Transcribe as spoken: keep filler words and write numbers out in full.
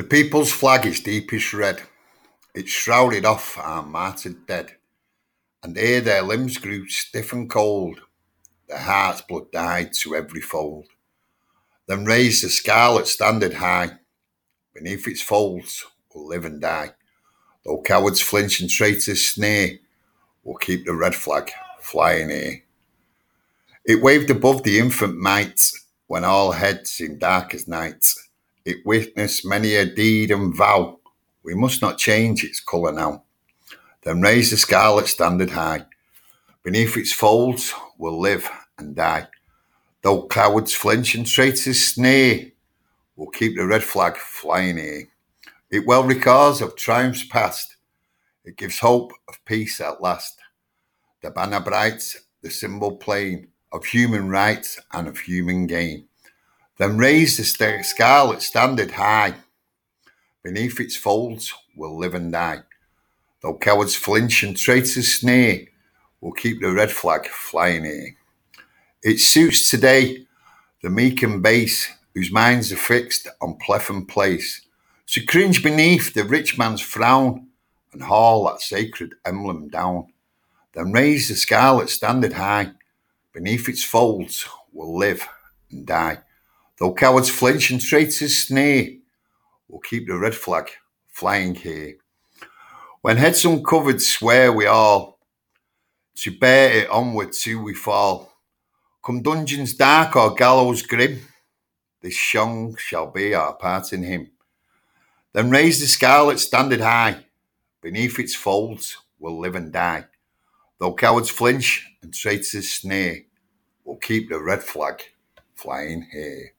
people's flag is deepest red. It shrouded off our martyred dead, and ere their limbs grew stiff and cold, their heart's blood died to every fold. Then raised the scarlet standard high, beneath its folds will live and die. Though cowards flinch and traitors sneer, we'll keep the red flag flying here. It waved above the infant might, when all ahead seemed dark as night. It witnessed many a deed and vow, we must not change its colour now. Then raised the scarlet standard high, beneath its folds will live and die. Though cowards flinch and traitors sneer, we'll keep the red flag flying here. It well records of triumphs past, it gives hope of peace at last. The banner bright, the symbol plain, of human rights and of human gain. Then raise the st- scarlet standard high, beneath its folds will live and die. Though cowards flinch and traitors sneer, we'll keep the red flag flying here. It suits today the meek and base, whose minds are fixed on pleth and place, to cringe beneath the rich man's frown and haul that sacred emblem down. Then raise the scarlet standard high, beneath its folds will live and die. Though cowards flinch and traitors sneer, we'll keep the red flag flying here. When heads uncovered swear we all, to bear it onward till we fall. Come dungeons dark or gallows grim, this song shall be our parting hymn. Then raise the scarlet standard high, beneath its folds will live and die. Though cowards flinch and traitors sneer, we'll keep the red flag flying here.